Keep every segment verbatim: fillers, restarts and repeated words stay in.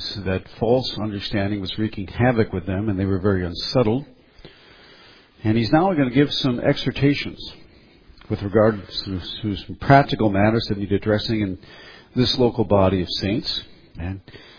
that false understanding was wreaking havoc with them, and they were very unsettled. And he's now going to give some exhortations with regard to, to some practical matters that need addressing in this local body of saints. And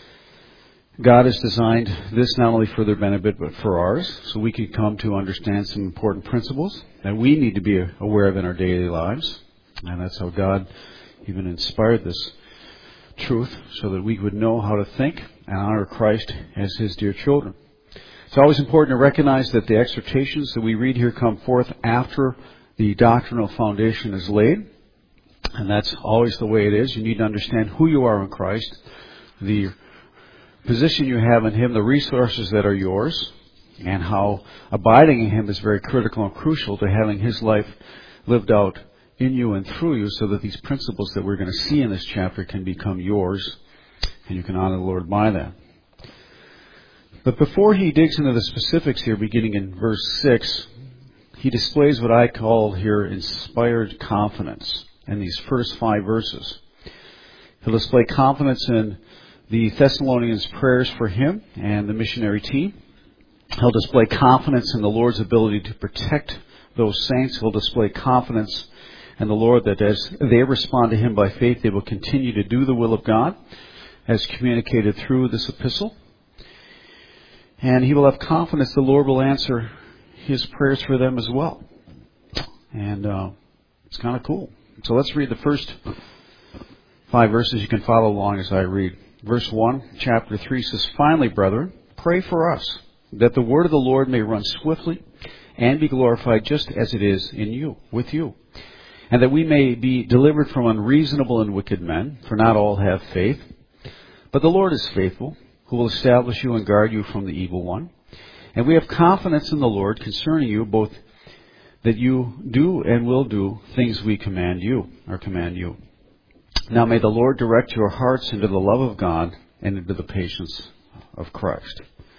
God has designed this not only for their benefit, but for ours, so we can come to understand some important principles that we need to be aware of in our daily lives. And that's how God even inspired this truth, so that we would know how to think and honor Christ as His dear children. It's always important to recognize that the exhortations that we read here come forth after the doctrinal foundation is laid. And that's always the way it is. You need to understand who you are in Christ, the position you have in Him, the resources that are yours, and how abiding in Him is very critical and crucial to having His life lived out in you and through you, so that these principles that we're going to see in this chapter can become yours, and you can honor the Lord by that. But before he digs into the specifics here, beginning in verse six, he displays what I call here inspired confidence in these first five verses. He'll display confidence in the Thessalonians' prayers for him and the missionary team. He'll display confidence in the Lord's ability to protect those saints. He'll display confidence in the Lord that as they respond to Him by faith, they will continue to do the will of God as communicated through this epistle. And he will have confidence the Lord will answer his prayers for them as well. And uh, it's kind of cool. So let's read the first five verses. You can follow along as I read. Verse one, chapter three says, "Finally, brethren, pray for us, that the word of the Lord may run swiftly and be glorified just as it is in you, with you. And that we may be delivered from unreasonable and wicked men, for not all have faith. But the Lord is faithful, who will establish you and guard you from the evil one. And we have confidence in the Lord concerning you, both that you do and will do things we command you, or command you. Now may the Lord direct your hearts into the love of God and into the patience of Christ."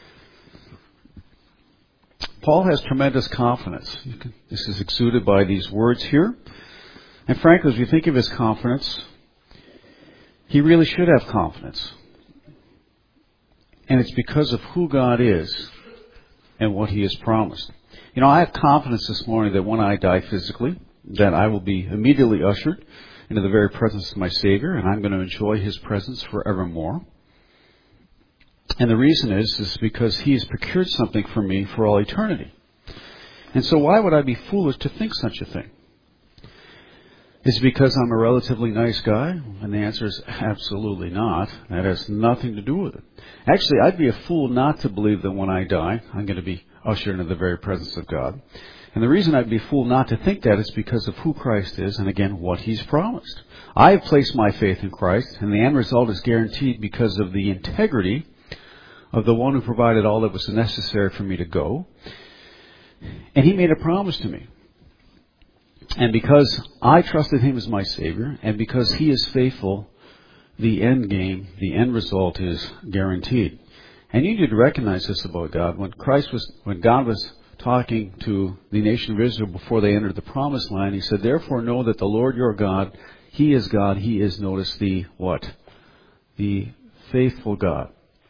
Paul has tremendous confidence. This is exuded by these words here. And frankly, as we think of his confidence, he really should have confidence. And it's because of who God is and what He has promised. You know, I have confidence this morning that when I die physically, that I will be immediately ushered into the very presence of my Savior, and I'm going to enjoy His presence forevermore. And the reason is, is because He has procured something for me for all eternity. And so why would I be foolish to think such a thing? Is it because I'm a relatively nice guy? And the answer is absolutely not. That has nothing to do with it. Actually, I'd be a fool not to believe that when I die, I'm going to be ushered into the very presence of God. And the reason I'd be a fool not to think that is because of who Christ is and, again, what He's promised. I have placed my faith in Christ, and the end result is guaranteed because of the integrity of the one who provided all that was necessary for me to go. And He made a promise to me. And because I trusted Him as my Savior, and because He is faithful, the end game, the end result is guaranteed. And you need to recognize this about God. When Christ was, when God was talking to the nation of Israel before they entered the promised land, He said, "Therefore know that the Lord your God, He is God. He is," notice, the what? The faithful God,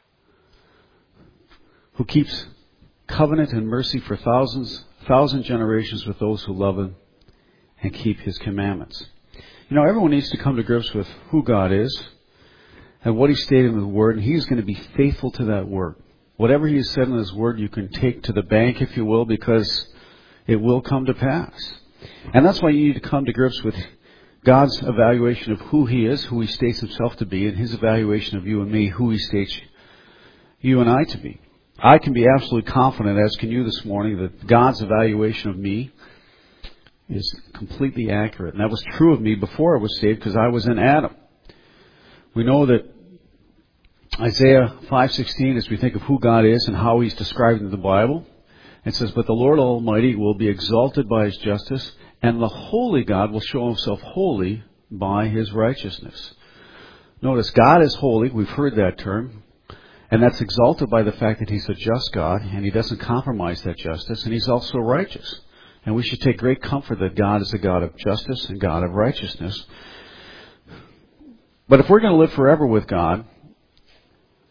who keeps covenant and mercy for thousands, thousand generations with those who love Him and keep His commandments. You know, everyone needs to come to grips with who God is and what He stated in the Word, and He's going to be faithful to that Word. Whatever He has said in His Word, you can take to the bank, if you will, because it will come to pass. And that's why you need to come to grips with God's evaluation of who He is, who He states Himself to be, and His evaluation of you and me, who He states you and I to be. I can be absolutely confident, as can you this morning, that God's evaluation of me is completely accurate. And that was true of me before I was saved, because I was in Adam. We know that Isaiah five sixteen, as we think of who God is and how He's described in the Bible, it says, "But the Lord Almighty will be exalted by His justice, and the holy God will show Himself holy by His righteousness." Notice, God is holy. We've heard that term. And that's exalted by the fact that He's a just God, and He doesn't compromise that justice, and He's also righteous. And we should take great comfort that God is a God of justice and God of righteousness. But if we're going to live forever with God,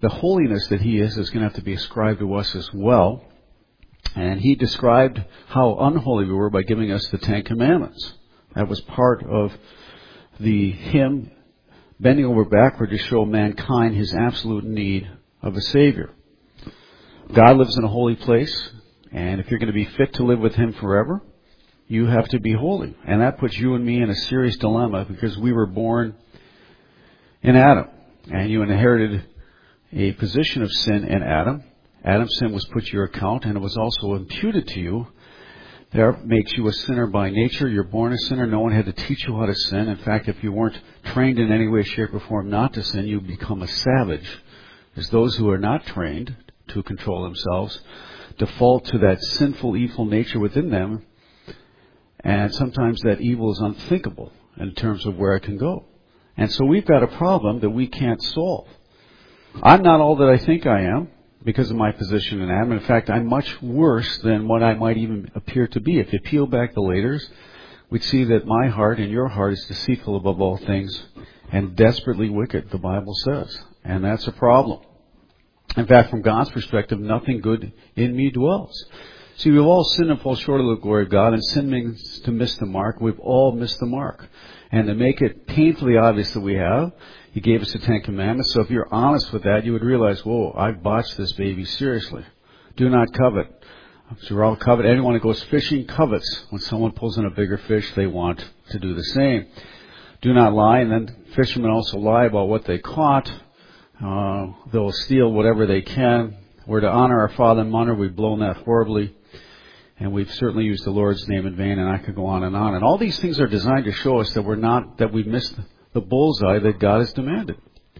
the holiness that He is is going to have to be ascribed to us as well. And He described how unholy we were by giving us the Ten Commandments. That was part of the Him bending over backward to show mankind His absolute need of a Savior. God lives in a holy place, and if you're going to be fit to live with Him forever, you have to be holy. And that puts you and me in a serious dilemma because we were born in Adam, and you inherited a position of sin in Adam. Adam's sin was put to your account, and it was also imputed to you. That makes you a sinner by nature. You're born a sinner. No one had to teach you how to sin. In fact, if you weren't trained in any way, shape, or form not to sin, you become a savage. As those who are not trained to control themselves default to that sinful, evil nature within them, and sometimes that evil is unthinkable in terms of where it can go. And so we've got a problem that we can't solve. I'm not all that I think I am because of my position in Adam. In fact, I'm much worse than what I might even appear to be. If you peel back the layers, we'd see that my heart and your heart is deceitful above all things and desperately wicked, the Bible says. And that's a problem. In fact, from God's perspective, nothing good in me dwells. See, we've all sinned and fall short of the glory of God, and sin means to miss the mark. We've all missed the mark. And to make it painfully obvious that we have, He gave us the Ten Commandments. So if you're honest with that, you would realize, whoa, I've botched this baby seriously. Do not covet. So we're all covet. Anyone who goes fishing covets. When someone pulls in a bigger fish, they want to do the same. Do not lie. And then fishermen also lie about what they caught. Uh, they'll steal whatever they can. We're to honor our father and mother. We've blown that horribly. And we've certainly used the Lord's name in vain, and I could go on and on. And all these things are designed to show us that we're not, that we've missed the bullseye that God has demanded.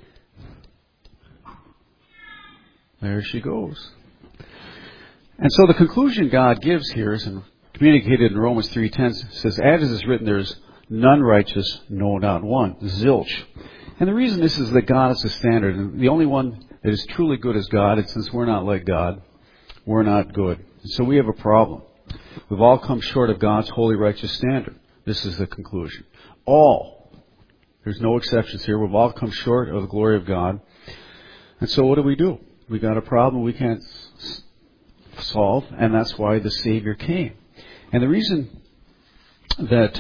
There she goes. And so the conclusion God gives here is in, communicated in Romans three ten, says, as it is written, there is none righteous, no, not one. Zilch. And the reason this is that God is the standard, and the only one that is truly good is God, and since we're not like God, we're not good. And so we have a problem. We've all come short of God's holy, righteous standard. This is the conclusion. All. There's no exceptions here. We've all come short of the glory of God. And so what do we do? We've got a problem we can't s- solve, and that's why the Savior came. And the reason that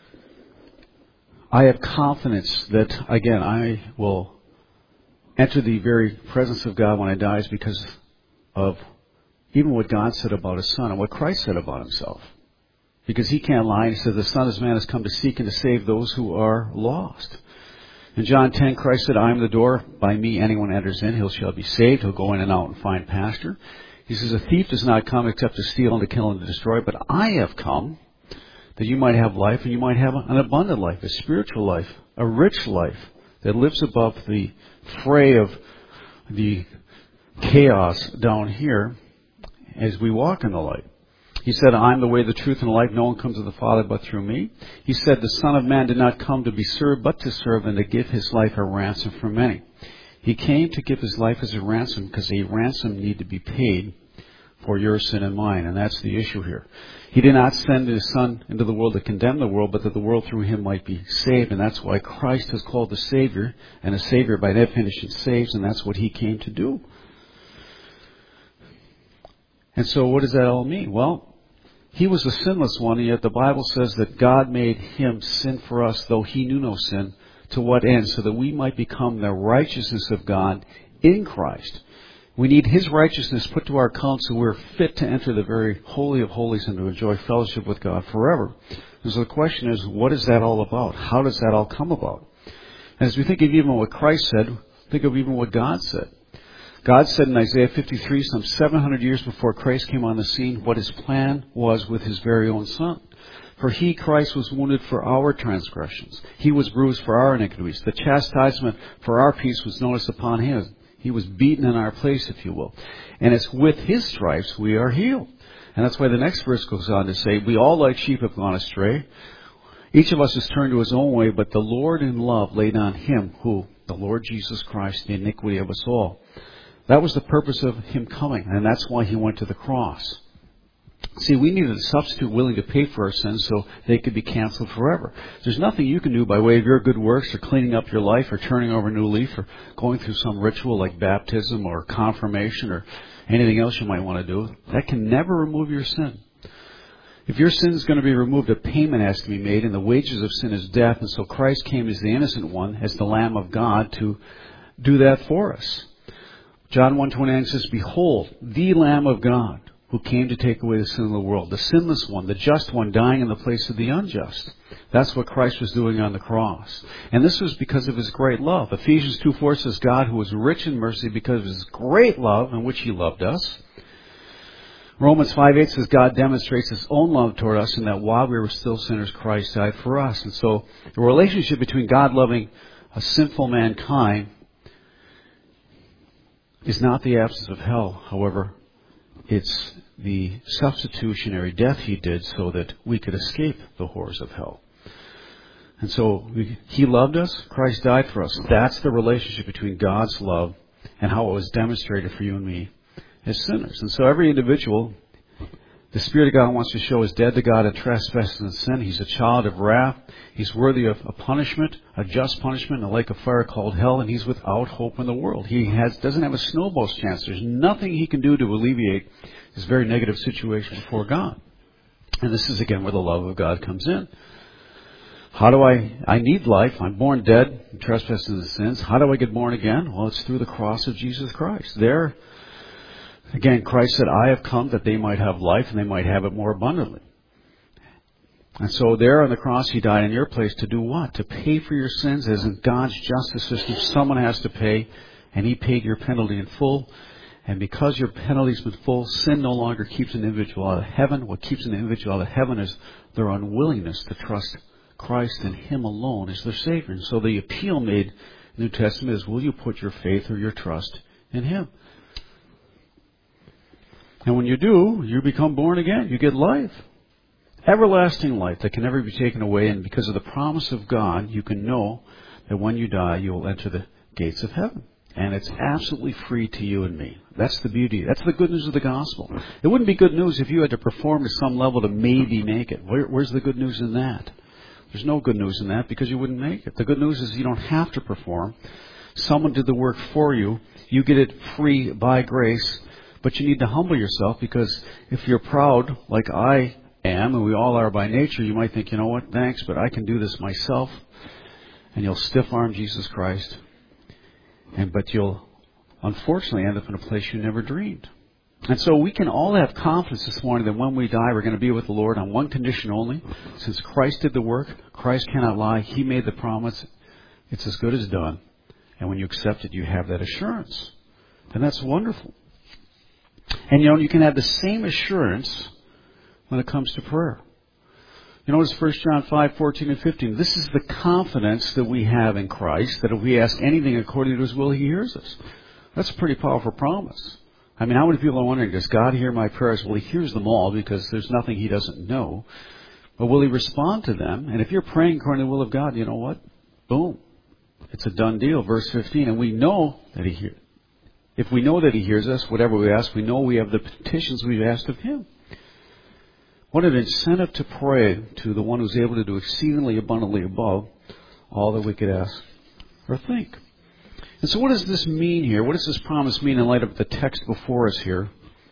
I have confidence that, again, I will enter the very presence of God when I die is because of even what God said about His Son and what Christ said about Himself. Because He can't lie. He said, the Son of Man has come to seek and to save those who are lost. In John ten, Christ said, I am the door. By me anyone enters in, he shall be saved. He'll go in and out and find pasture. He says, a thief does not come except to steal and to kill and to destroy. But I have come that you might have life, and you might have an abundant life, a spiritual life, a rich life that lives above the fray of the chaos down here as we walk in the light. He said, I am the way, the truth, and the life. No one comes to the Father but through me. He said, the Son of Man did not come to be served, but to serve and to give His life a ransom for many. He came to give His life as a ransom because a ransom needed to be paid for your sin and mine, and that's the issue here. He did not send His Son into the world to condemn the world, but that the world through Him might be saved, and that's why Christ is called the Savior, and a Savior by definition saves, and that's what He came to do. And so what does that all mean? Well, He was the sinless one, and yet the Bible says that God made Him sin for us, though He knew no sin. To what end? So that we might become the righteousness of God in Christ. We need His righteousness put to our account so we're fit to enter the very holy of holies and to enjoy fellowship with God forever. And so the question is, what is that all about? How does that all come about? And as we think of even what Christ said, think of even what God said. God said in Isaiah fifty-three, some seven hundred years before Christ came on the scene, what His plan was with His very own Son. For He, Christ, was wounded for our transgressions. He was bruised for our iniquities. The chastisement for our peace was noticed upon Him. He was beaten in our place, if you will. And it's with His stripes we are healed. And that's why the next verse goes on to say, we all like sheep have gone astray. Each of us has turned to his own way, but the Lord in love laid on Him, who? The Lord Jesus Christ, the iniquity of us all. That was the purpose of Him coming, and that's why He went to the cross. See, we needed a substitute willing to pay for our sins so they could be canceled forever. There's nothing you can do by way of your good works or cleaning up your life or turning over a new leaf or going through some ritual like baptism or confirmation or anything else you might want to do. That can never remove your sin. If your sin is going to be removed, a payment has to be made, and the wages of sin is death. And so Christ came as the innocent one, as the Lamb of God, to do that for us. John one twenty-nine says, "Behold, the Lamb of God, who came to take away the sin of the world, the sinless one, the just one, dying in the place of the unjust." That's what Christ was doing on the cross. And this was because of His great love. Ephesians two four says, "God, who was rich in mercy because of His great love in which He loved us." Romans five eight says, "God demonstrates His own love toward us in that while we were still sinners, Christ died for us." And so the relationship between God loving a sinful mankind is not the absence of hell. However, it's the substitutionary death He did so that we could escape the horrors of hell. And so we, He loved us, Christ died for us. That's the relationship between God's love and how it was demonstrated for you and me as sinners. And so every individual, the Spirit of God wants to show is dead to God in trespasses and sin. He's a child of wrath. He's worthy of a punishment, a just punishment, in a lake of fire called hell, and he's without hope in the world. He has doesn't have a snowball's chance. There's nothing he can do to alleviate his very negative situation before God. And this is again where the love of God comes in. How do I, I need life. I'm born dead in trespasses and sins. How do I get born again? Well, it's through the cross of Jesus Christ. There, again, Christ said, "I have come that they might have life and they might have it more abundantly." And so there on the cross, He died in your place to do what? To pay for your sins. As in God's justice system, someone has to pay, and He paid your penalty in full. And because your penalty's been full, sin no longer keeps an individual out of heaven. What keeps an individual out of heaven is their unwillingness to trust Christ and Him alone as their Savior. And so the appeal made in the New Testament is, will you put your faith or your trust in Him? And when you do, you become born again. You get life. Everlasting life that can never be taken away. And because of the promise of God, you can know that when you die, you will enter the gates of heaven. And it's absolutely free to you and me. That's the beauty. That's the good news of the gospel. It wouldn't be good news if you had to perform to some level to maybe make it. Where, where's the good news in that? There's no good news in that because you wouldn't make it. The good news is you don't have to perform. Someone did the work for you. You get it free by grace. But you need to humble yourself, because if you're proud, like I am, and we all are by nature, you might think, you know what, thanks, but I can do this myself. And you'll stiff-arm Jesus Christ. And but you'll unfortunately end up in a place you never dreamed. And so we can all have confidence this morning that when we die, we're going to be with the Lord on one condition only. Since Christ did the work, Christ cannot lie. He made the promise. It's as good as done. And when you accept it, you have that assurance. And that's wonderful. And you know, you can have the same assurance when it comes to prayer. You notice First John five, fourteen and fifteen. This is the confidence that we have in Christ, that if we ask anything according to His will, He hears us. That's a pretty powerful promise. I mean, how many people are wondering, does God hear my prayers? Well, He hears them all, because there's nothing He doesn't know. But will He respond to them? And if you're praying according to the will of God, you know what? Boom. It's a done deal. Verse fifteen. And we know that He hears. If we know that He hears us, whatever we ask, we know we have the petitions we've asked of Him. What an incentive to pray to the one who's able to do exceedingly abundantly above all that we could ask or think. And so what does this mean here? What does this promise mean in light of the text before us here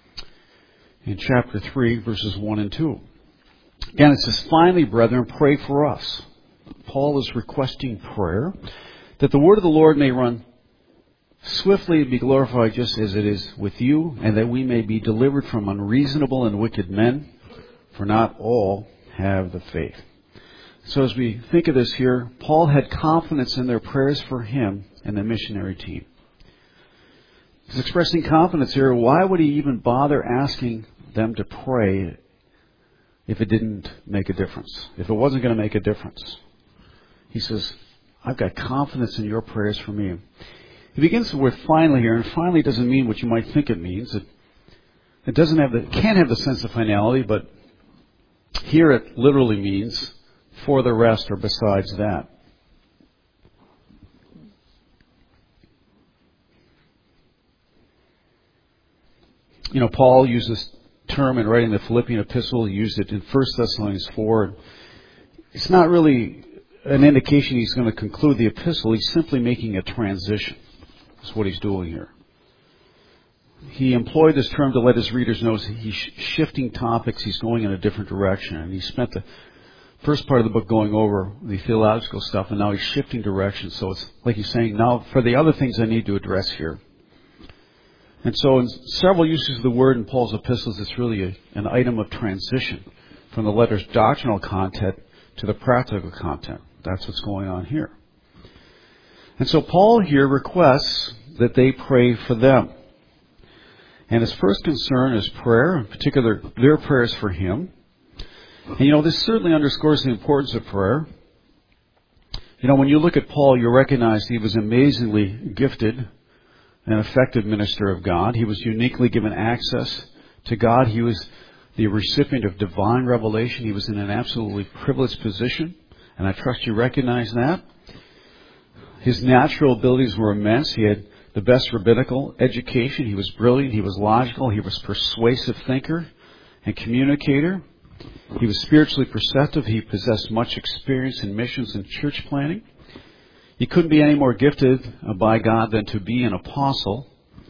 in chapter three, verses one and two? Again, it says, "Finally, brethren, pray for us." Paul is requesting prayer, that the word of the Lord may run swiftly and be glorified just as it is with you, and that we may be delivered from unreasonable and wicked men, for not all have the faith. So as we think of this here, Paul had confidence in their prayers for him and the missionary team. He's expressing confidence here. Why would he even bother asking them to pray if it didn't make a difference? If it wasn't going to make a difference? He says, I've got confidence in your prayers for me. He begins the word finally here, and finally doesn't mean what you might think it means. It, it doesn't have the, it can have the sense of finality, but here it literally means for the rest or besides that. You know, Paul uses term in writing the Philippian epistle. He used it in First Thessalonians four. It's not really an indication he's going to conclude the epistle. He's simply making a transition. That's what he's doing here. He employed this term to let his readers know he's shifting topics. He's going in a different direction. And he spent the first part of the book going over the theological stuff, and now he's shifting direction. So it's like he's saying, now for the other things I need to address here. And so in several uses of the word in Paul's epistles, it's really a, an item of transition from the letter's doctrinal content to the practical content. That's what's going on here. And so Paul here requests that they pray for them. And his first concern is prayer, in particular their prayers for him. And you know, this certainly underscores the importance of prayer. You know, when you look at Paul, you recognize he was amazingly gifted and effective minister of God. He was uniquely given access to God. He was the recipient of divine revelation. He was in an absolutely privileged position, and I trust you recognize that. His natural abilities were immense. He had the best rabbinical education. He was brilliant. He was logical. He was a persuasive thinker and communicator. He was spiritually perceptive. He possessed much experience in missions and church planting. He couldn't be any more gifted by God than to be an apostle.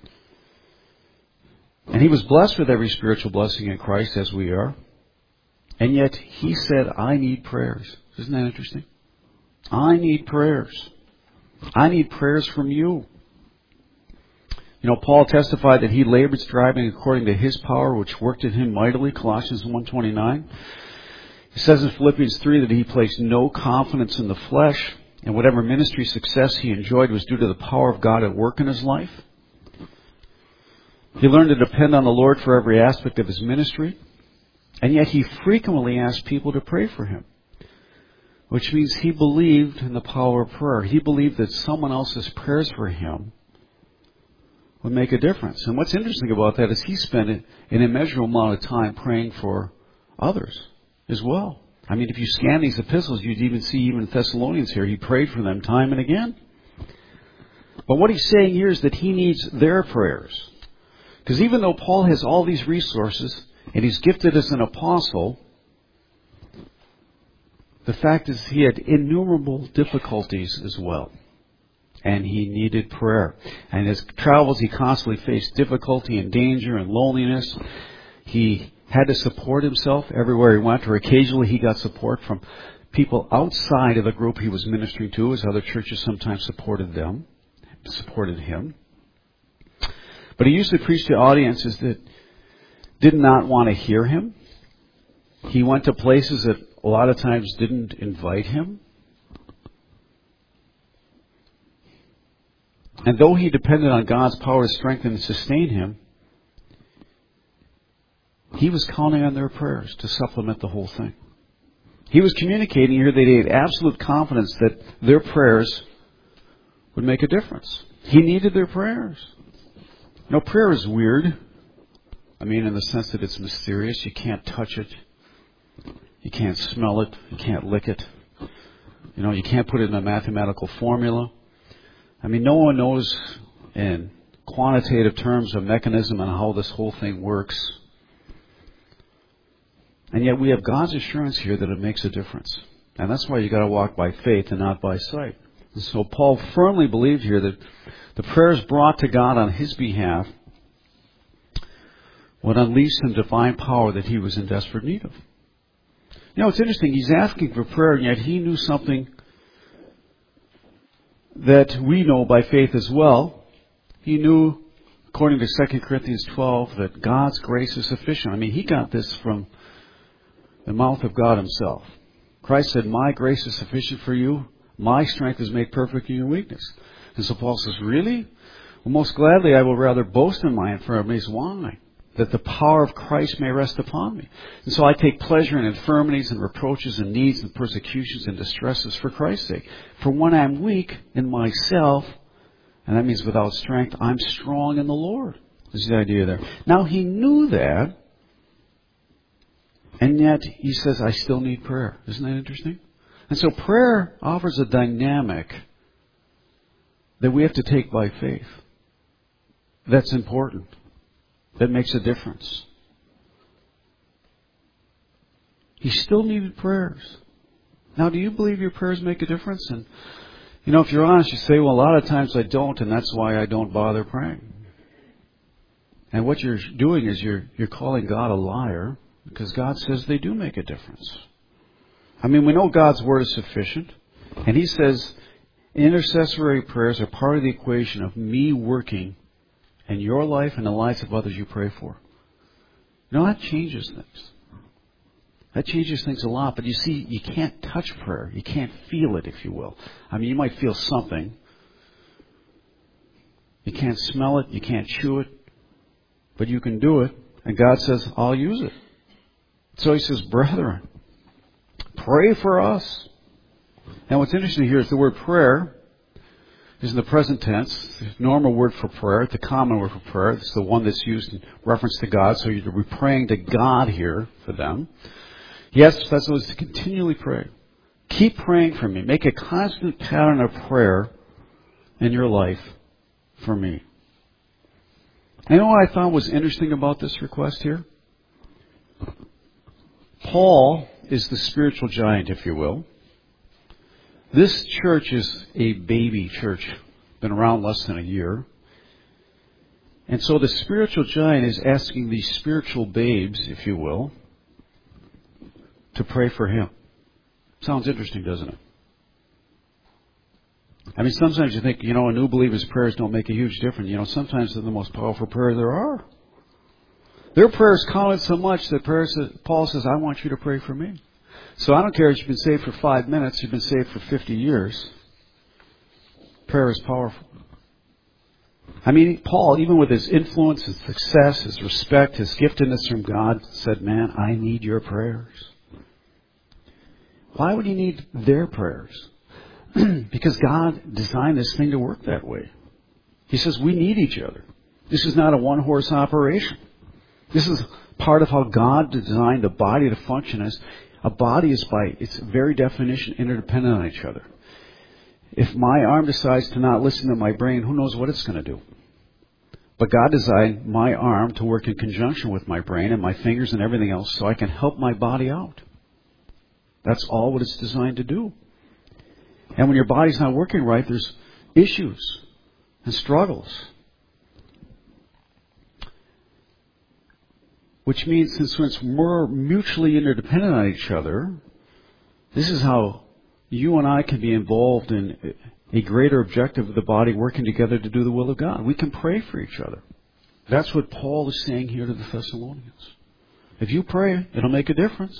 And he was blessed with every spiritual blessing in Christ, as we are. And yet he said, I need prayers. Isn't that interesting? I need prayers. I need prayers from you. You know, Paul testified that he labored striving according to his power, which worked in him mightily, Colossians one twenty-nine. He says in Philippians three that he placed no confidence in the flesh, and whatever ministry success he enjoyed was due to the power of God at work in his life. He learned to depend on the Lord for every aspect of his ministry, and yet he frequently asked people to pray for him, which means he believed in the power of prayer. He believed that someone else's prayers for him would make a difference. And what's interesting about that is he spent an immeasurable amount of time praying for others as well. I mean, if you scan these epistles, you'd even see even Thessalonians here. He prayed for them time and again. But what he's saying here is that he needs their prayers. Because even though Paul has all these resources and he's gifted as an apostle, the fact is he had innumerable difficulties as well. And he needed prayer. And in his travels, he constantly faced difficulty and danger and loneliness. He had to support himself everywhere he went, or occasionally he got support from people outside of the group he was ministering to, as other churches sometimes supported them, supported him. But he used to preach to audiences that did not want to hear him. He went to places that a lot of times didn't invite him. And though he depended on God's power to strengthen and sustain him, he was counting on their prayers to supplement the whole thing. He was communicating here that he had absolute confidence that their prayers would make a difference. He needed their prayers. You know, prayer is weird. I mean, in the sense that it's mysterious. You can't touch it. You can't smell it. You can't lick it. You know, you can't put it in a mathematical formula. I mean, no one knows in quantitative terms a mechanism and how this whole thing works. And yet we have God's assurance here that it makes a difference. And that's why you got to walk by faith and not by sight. And so Paul firmly believed here that the prayers brought to God on his behalf would unleash some divine power that he was in desperate need of. You know, it's interesting. He's asking for prayer, and yet he knew something that we know by faith as well. He knew, according to Second Corinthians twelve, that God's grace is sufficient. I mean, he got this from the mouth of God himself. Christ said, my grace is sufficient for you. My strength is made perfect in your weakness. And so Paul says, really? Well, most gladly I will rather boast in my infirmities. Why? That the power of Christ may rest upon me. And so I take pleasure in infirmities and reproaches and needs and persecutions and distresses for Christ's sake. For when I'm weak in myself, and that means without strength, I'm strong in the Lord. There's the idea there. Now he knew that, and yet he says, I still need prayer. Isn't that interesting? And so prayer offers a dynamic that we have to take by faith. That's important. That makes a difference. He still needed prayers. Now, do you believe your prayers make a difference? And, you know, if you're honest, you say, well, a lot of times I don't, and that's why I don't bother praying. And what you're doing is you're you're calling God a liar, because God says they do make a difference. I mean, we know God's Word is sufficient. And He says intercessory prayers are part of the equation of me working in your life and the lives of others you pray for. You know, that changes things. That changes things a lot. But you see, you can't touch prayer. You can't feel it, if you will. I mean, you might feel something. You can't smell it. You can't chew it. But you can do it. And God says, I'll use it. So He says, brethren, pray for us. Now, what's interesting here is the word prayer is in the present tense. The normal word for prayer, the common word for prayer. It's the one that's used in reference to God. So you're praying to God here for them. Yes, that's what it's to continually pray. Keep praying for me. Make a constant pattern of prayer in your life for me. And you know what I thought was interesting about this request here? Paul is the spiritual giant, if you will. This church is a baby church, been around less than a year. And so the spiritual giant is asking these spiritual babes, if you will, to pray for him. Sounds interesting, doesn't it? I mean, sometimes you think, you know, a new believer's prayers don't make a huge difference. You know, sometimes they're the most powerful prayer there are. Their prayers counted so much that prayer says, Paul says, I want you to pray for me. So I don't care if you've been saved for five minutes, you've been saved for fifty years. Prayer is powerful. I mean, Paul, even with his influence, his success, his respect, his giftedness from God, said, man, I need your prayers. Why would he need their prayers? Because God designed this thing to work that way. He says we need each other. This is not a one-horse operation. This is part of how God designed the body to function as. A body is by its very definition interdependent on each other. If my arm decides to not listen to my brain, who knows what it's going to do? But God designed my arm to work in conjunction with my brain and my fingers and everything else so I can help my body out. That's all what it's designed to do. And when your body's not working right, there's issues and struggles. Which means since we're mutually interdependent on each other, this is how you and I can be involved in a greater objective of the body working together to do the will of God. We can pray for each other. That's what Paul is saying here to the Thessalonians. If you pray, it'll make a difference.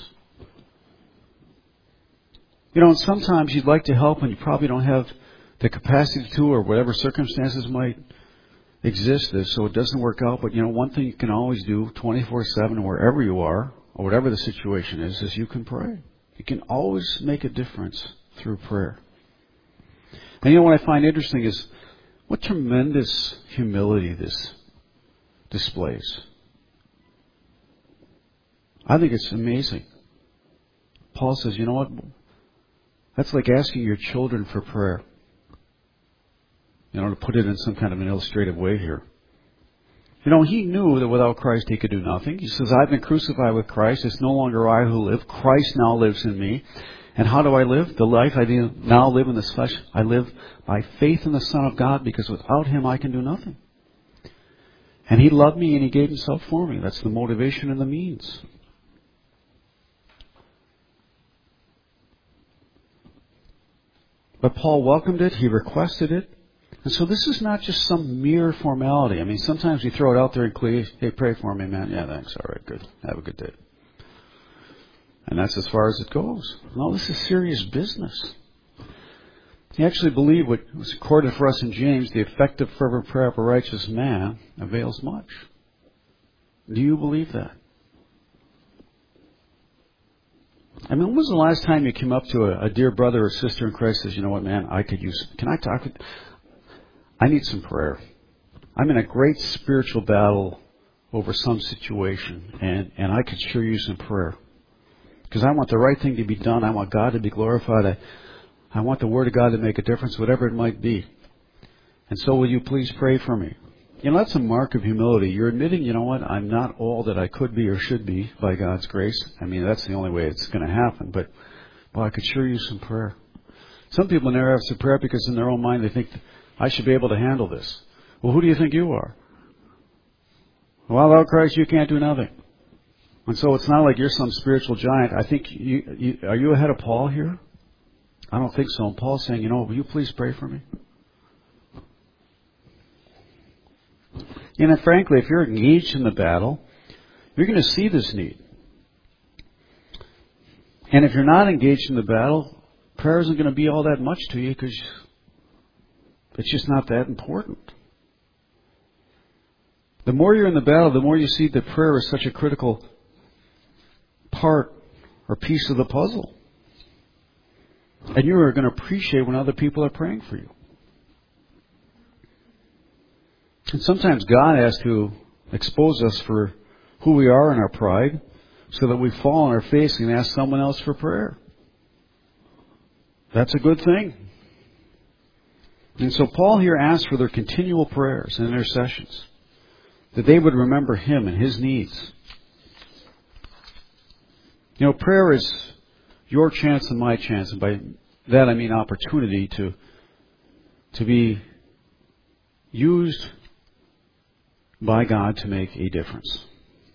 You know, and sometimes you'd like to help and you probably don't have the capacity to, or whatever circumstances might exist, so it doesn't work out. But, you know, one thing you can always do twenty-four seven, wherever you are, or whatever the situation is, is you can pray. You can always make a difference through prayer. And you know what I find interesting is what tremendous humility this displays. I think it's amazing. Paul says, you know what? That's like asking your children for prayer. You know, to put it in some kind of an illustrative way here. You know, he knew that without Christ he could do nothing. He says, I've been crucified with Christ. It's no longer I who live. Christ now lives in me. And how do I live? The life I now live in this flesh, I live by faith in the Son of God, because without him I can do nothing. And he loved me and he gave himself for me. That's the motivation and the means. But Paul welcomed it. He requested it. And so this is not just some mere formality. I mean, sometimes we throw it out there and cliche, hey, pray for me, man. Yeah, thanks. All right, good. Have a good day. And that's as far as it goes. No, this is serious business. He actually believed what was recorded for us in James, the effective fervent prayer of a righteous man avails much. Do you believe that? I mean, when was the last time you came up to a, a dear brother or sister in Christ and says, you know what, man, I could use, can I talk with, I need some prayer. I'm in a great spiritual battle over some situation, and, and I could sure use some prayer. Because I want the right thing to be done. I want God to be glorified. I, I want the Word of God to make a difference, whatever it might be. And so will you please pray for me? You know, that's a mark of humility. You're admitting, you know what, I'm not all that I could be or should be by God's grace. I mean, that's the only way it's going to happen. But, well, I could sure use some prayer. Some people never have some prayer because in their own mind they think, I should be able to handle this. Well, who do you think you are? Well, without Christ, you can't do nothing. And so it's not like you're some spiritual giant. I think, you, you, are you ahead of Paul here? I don't think so. And Paul's saying, you know, will you please pray for me? And frankly, if you're engaged in the battle, you're going to see this need. And if you're not engaged in the battle, prayer isn't going to be all that much to you because it's just not that important. The more you're in the battle, the more you see that prayer is such a critical part or piece of the puzzle. And you are going to appreciate when other people are praying for you. And sometimes God has to expose us for who we are in our pride so that we fall on our face and ask someone else for prayer. That's a good thing. And so Paul here asks for their continual prayers and intercessions, that they would remember him and his needs. You know, prayer is your chance and my chance, and by that I mean opportunity to to be used by God to make a difference.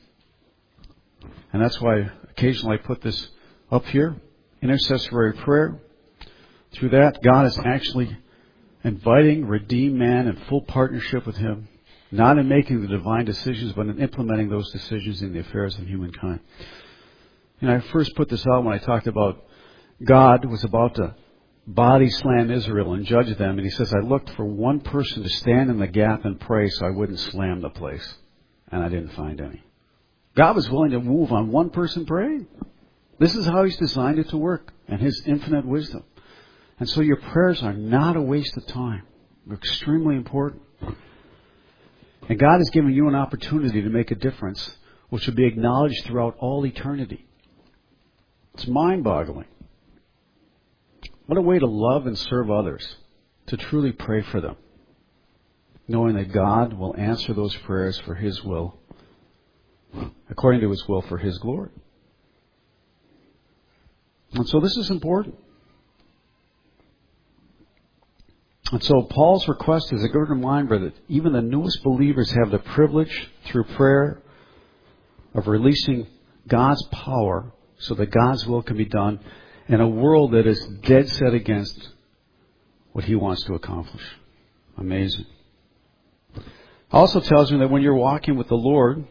And that's why occasionally I put this up here, intercessory prayer. Through that, God is actually inviting redeemed man in full partnership with him, not in making the divine decisions, but in implementing those decisions in the affairs of humankind. And I first put this out when I talked about God was about to body slam Israel and judge them. And he says, I looked for one person to stand in the gap and pray so I wouldn't slam the place. And I didn't find any. God was willing to move on one person praying. This is how he's designed it to work, and his infinite wisdom. And so your prayers are not a waste of time. They're extremely important. And God has given you an opportunity to make a difference, which will be acknowledged throughout all eternity. It's mind-boggling. What a way to love and serve others, to truly pray for them, knowing that God will answer those prayers for his will, according to his will for his glory. And so this is important. And so Paul's request is a good reminder that even the newest believers have the privilege through prayer of releasing God's power so that God's will can be done in a world that is dead set against what he wants to accomplish. Amazing. Also tells me that when you're walking with the Lord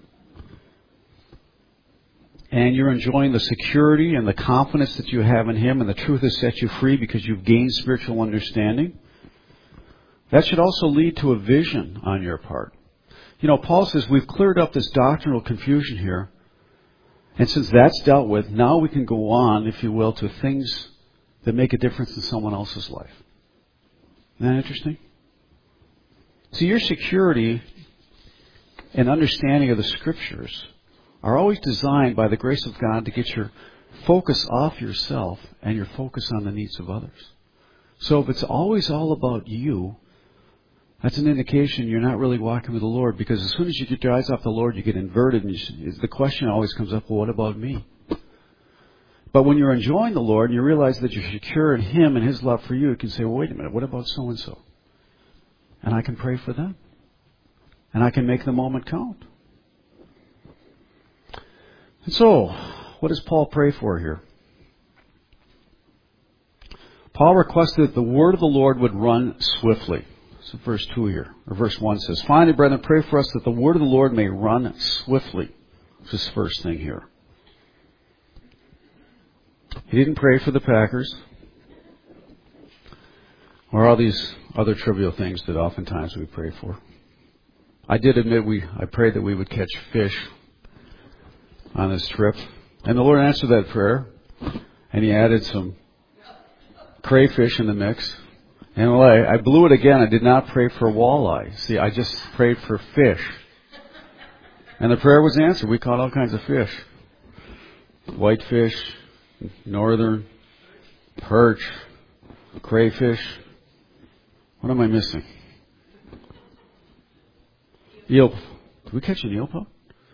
and you're enjoying the security and the confidence that you have in him, and the truth has set you free because you've gained spiritual understanding, that should also lead to a vision on your part. You know, Paul says we've cleared up this doctrinal confusion here. And since that's dealt with, now we can go on, if you will, to things that make a difference in someone else's life. Isn't that interesting? See, your security and understanding of the Scriptures are always designed by the grace of God to get your focus off yourself and your focus on the needs of others. So if it's always all about you, that's an indication you're not really walking with the Lord, because as soon as you get your eyes off the Lord, you get inverted, and you, the question always comes up, well, what about me? But when you're enjoying the Lord and you realize that you're secure in him and his love for you, you can say, well, wait a minute, what about so-and-so? And I can pray for them. And I can make the moment count. And so, what does Paul pray for here? Paul requested that the word of the Lord would run swiftly. So verse two here, or verse one says, finally, brethren, pray for us that the word of the Lord may run swiftly. This is the first thing here. He didn't pray for the Packers or all these other trivial things that oftentimes we pray for. I did admit we, I prayed that we would catch fish on this trip. And the Lord answered that prayer. And he added some crayfish in the mix. And well, I, I blew it again. I did not pray for walleye. See, I just prayed for fish. And the prayer was answered. We caught all kinds of fish. Whitefish, northern, perch, crayfish. What am I missing? eel. Did we catch an eel pup?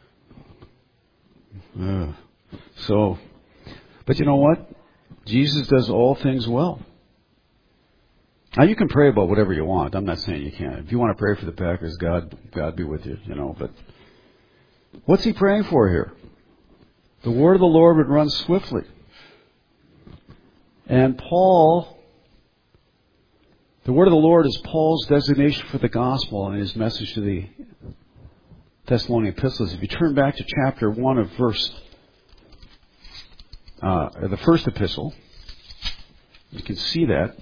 Uh, so, but you know what? Jesus does all things well. Now you can pray about whatever you want. I'm not saying you can't. If you want to pray for the Packers, God, God be with you, you know. But what's he praying for here? The word of the Lord would run swiftly. And Paul, the word of the Lord is Paul's designation for the gospel and his message to the Thessalonian epistles. If you turn back to chapter one of verse, uh, the first epistle, you can see that.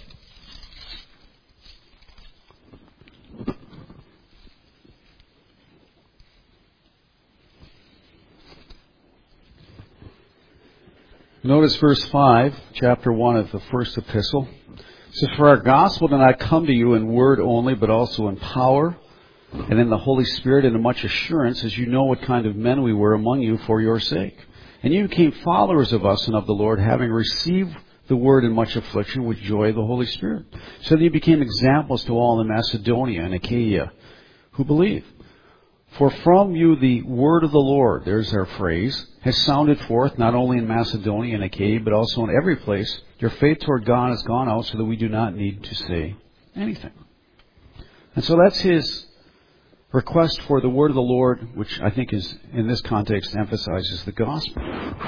Notice verse five, chapter one of the first epistle. It says, "For our gospel did not come to you in word only, but also in power, and in the Holy Spirit, and in much assurance, as you know what kind of men we were among you for your sake. And you became followers of us and of the Lord, having received the word in much affliction with joy of the Holy Spirit. So that you became examples to all in Macedonia and Achaia who believe. For from you the word of the Lord," there's our phrase, "has sounded forth, not only in Macedonia and Achaia, but also in every place. Your faith toward God has gone out, so that we do not need to say anything." And so that's his request for the word of the Lord, which I think is, in this context, emphasizes the gospel.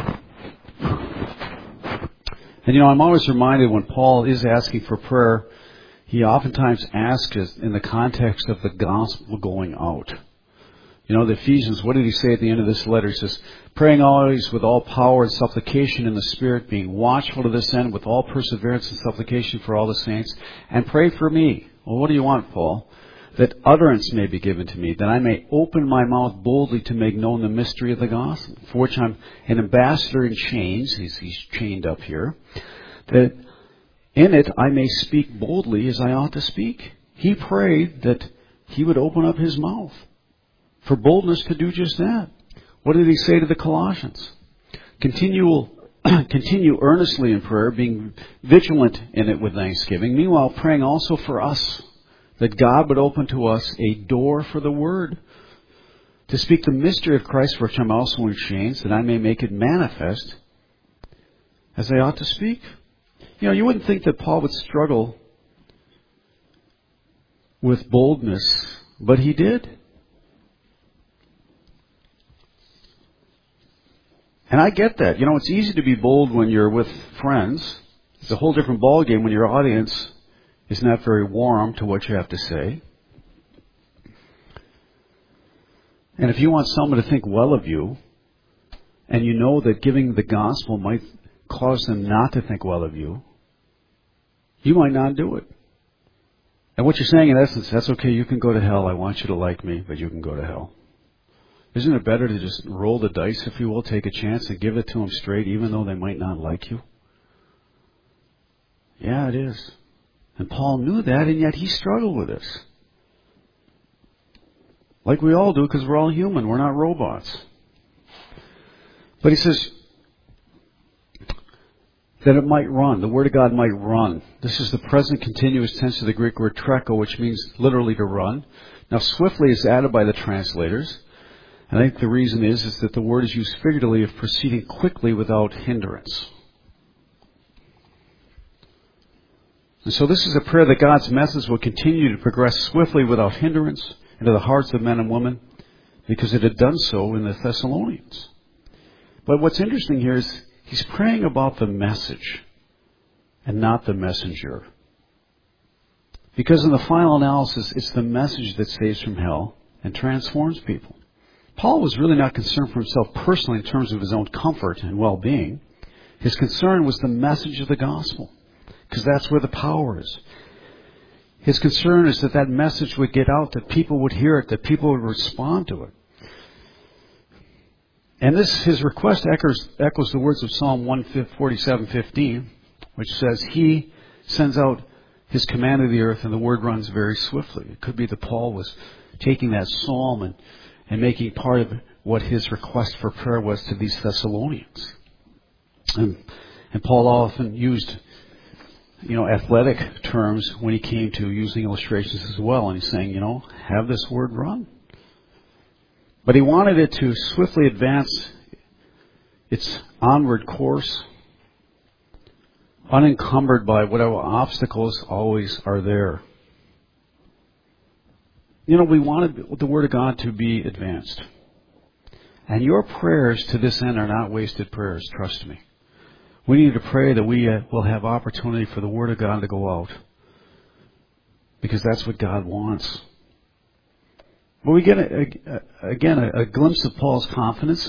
And you know, I'm always reminded when Paul is asking for prayer, he oftentimes asks us in the context of the gospel going out. You know, the Ephesians, what did he say at the end of this letter? He says, "Praying always with all power and supplication in the Spirit, being watchful to this end with all perseverance and supplication for all the saints, and pray for me." Well, what do you want, Paul? "That utterance may be given to me, that I may open my mouth boldly to make known the mystery of the gospel, for which I'm an ambassador in chains," he's, he's chained up here, "that in it I may speak boldly as I ought to speak." He prayed that he would open up his mouth for boldness to do just that. What did he say to the Colossians? Continual, continue earnestly in prayer, being vigilant in it with thanksgiving. Meanwhile, praying also for us, that God would open to us a door for the word, to speak the mystery of Christ, for which I'm also in chains, that I may make it manifest as I ought to speak. You know, you wouldn't think that Paul would struggle with boldness, but he did. And I get that. You know, it's easy to be bold when you're with friends. It's a whole different ballgame when your audience is not very warm to what you have to say. And if you want someone to think well of you, and you know that giving the gospel might cause them not to think well of you, you might not do it. And what you're saying in essence, that's okay, you can go to hell. I want you to like me, but you can go to hell. Isn't it better to just roll the dice, if you will, take a chance and give it to them straight, even though they might not like you? Yeah, it is. And Paul knew that, and yet he struggled with this. Like we all do, because we're all human. We're not robots. But he says that it might run. The Word of God might run. This is the present continuous tense of the Greek word treko, which means literally to run. Now, swiftly is added by the translators. And I think the reason is, is that the word is used figuratively of proceeding quickly without hindrance. And so this is a prayer that God's message will continue to progress swiftly without hindrance into the hearts of men and women, because it had done so in the Thessalonians. But what's interesting here is he's praying about the message and not the messenger. Because in the final analysis, it's the message that saves from hell and transforms people. Paul was really not concerned for himself personally in terms of his own comfort and well-being. His concern was the message of the gospel, because that's where the power is. His concern is that that message would get out, that people would hear it, that people would respond to it. And this, his request echoes, echoes the words of Psalm one forty-seven fifteen, which says, "He sends out his command to the earth, and the word runs very swiftly." It could be that Paul was taking that psalm and and making part of what his request for prayer was to these Thessalonians. And, and Paul often used, you know, athletic terms when he came to using illustrations as well. And he's saying, you know, have this word run. But he wanted it to swiftly advance its onward course, unencumbered by whatever obstacles always are there. You know, we wanted the Word of God to be advanced. And your prayers to this end are not wasted prayers, trust me. We need to pray that we uh, will have opportunity for the Word of God to go out. Because that's what God wants. But we get, a, a, again, a, a glimpse of Paul's confidence.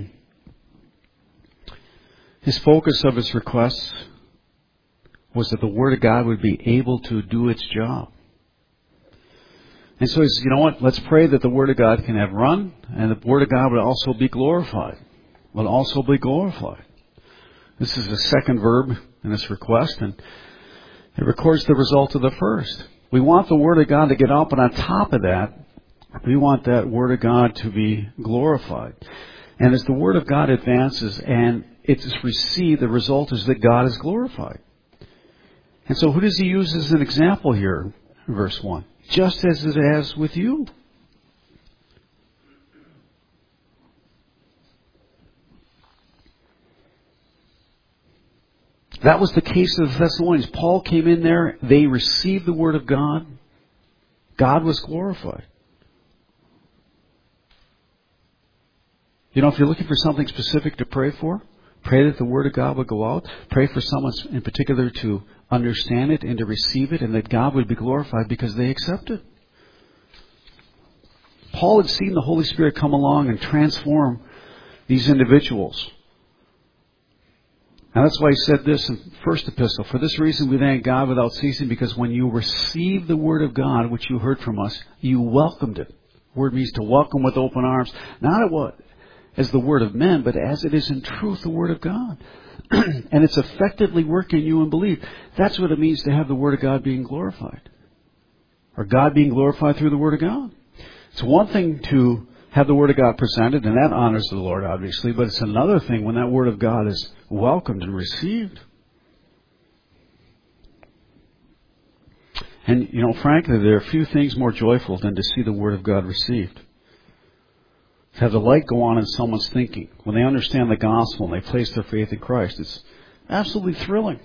His focus of his requests was that the Word of God would be able to do its job. And so he says, you know what, let's pray that the Word of God can have run, and the Word of God will also be glorified. Will also be glorified. This is the second verb in this request, and it records the result of the first. We want the Word of God to get up, and on top of that, we want that Word of God to be glorified. And as the Word of God advances and it is received, the result is that God is glorified. And so who does he use as an example here in verse one? Just as it has with you. That was the case of the Thessalonians. Paul came in there. They received the Word of God. God was glorified. You know, if you're looking for something specific to pray for, pray that the Word of God would go out. Pray for someone in particular to understand it and to receive it, and that God would be glorified because they accept it. Paul had seen the Holy Spirit come along and transform these individuals. And that's why he said this in First Epistle. For this reason we thank God without ceasing, because when you received the Word of God, which you heard from us, you welcomed it. The word means to welcome with open arms. Not as the word of men, but as it is in truth the Word of God. And it's effectively working you and believe. That's what it means to have the Word of God being glorified. Or God being glorified through the Word of God. It's one thing to have the Word of God presented, and that honors the Lord, obviously, but it's another thing when that Word of God is welcomed and received. And, you know, frankly, there are few things more joyful than to see the Word of God received. To have the light go on in someone's thinking. When they understand the gospel and they place their faith in Christ, it's absolutely thrilling.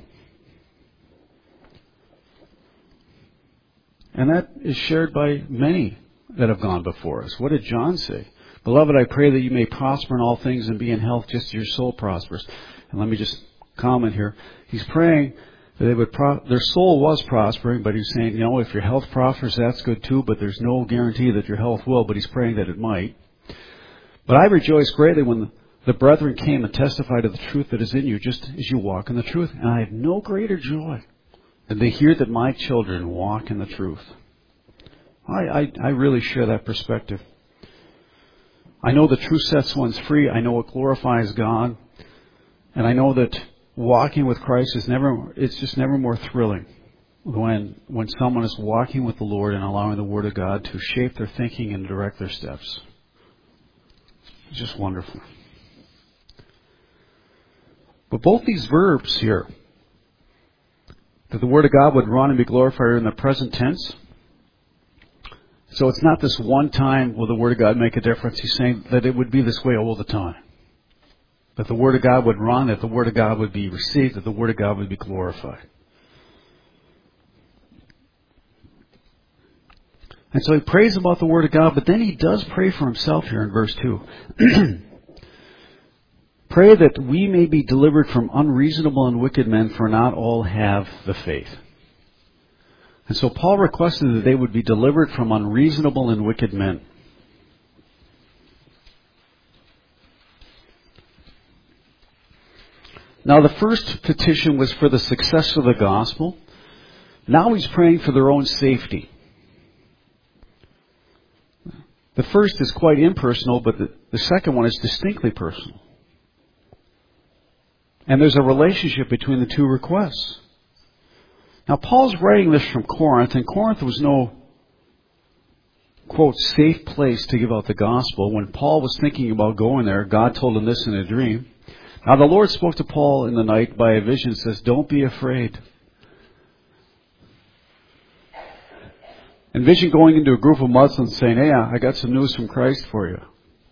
And that is shared by many that have gone before us. What did John say? Beloved, I pray that you may prosper in all things and be in health just as your soul prospers. And let me just comment here. He's praying that they would pro- their soul was prospering, but he's saying, you know, if your health prospers, that's good too, but there's no guarantee that your health will, but he's praying that it might. But I rejoice greatly when the brethren came and testified of the truth that is in you, just as you walk in the truth. And I have no greater joy than to hear that my children walk in the truth. I, I, I really share that perspective. I know the truth sets one free. I know it glorifies God. And I know that walking with Christ is never, it's just never more thrilling when, when someone is walking with the Lord and allowing the Word of God to shape their thinking and direct their steps. It's just wonderful. But both these verbs here, that the Word of God would run and be glorified, are in the present tense. So it's not this one time will the Word of God make a difference. He's saying that it would be this way all the time. That the Word of God would run, that the Word of God would be received, that the Word of God would be glorified. And so he prays about the Word of God, but then he does pray for himself here in verse two. Pray that we may be delivered from unreasonable and wicked men, for not all have the faith. And so Paul requested that they would be delivered from unreasonable and wicked men. Now the first petition was for the success of the gospel. Now he's praying for their own safety. The first is quite impersonal, but the, the second one is distinctly personal. And there's a relationship between the two requests. Now, Paul's writing this from Corinth, and Corinth was no, quote, safe place to give out the gospel. When Paul was thinking about going there, God told him this in a dream. Now, the Lord spoke to Paul in the night by a vision and says, don't be afraid. Envision going into a group of Muslims saying, hey, I got some news from Christ for you.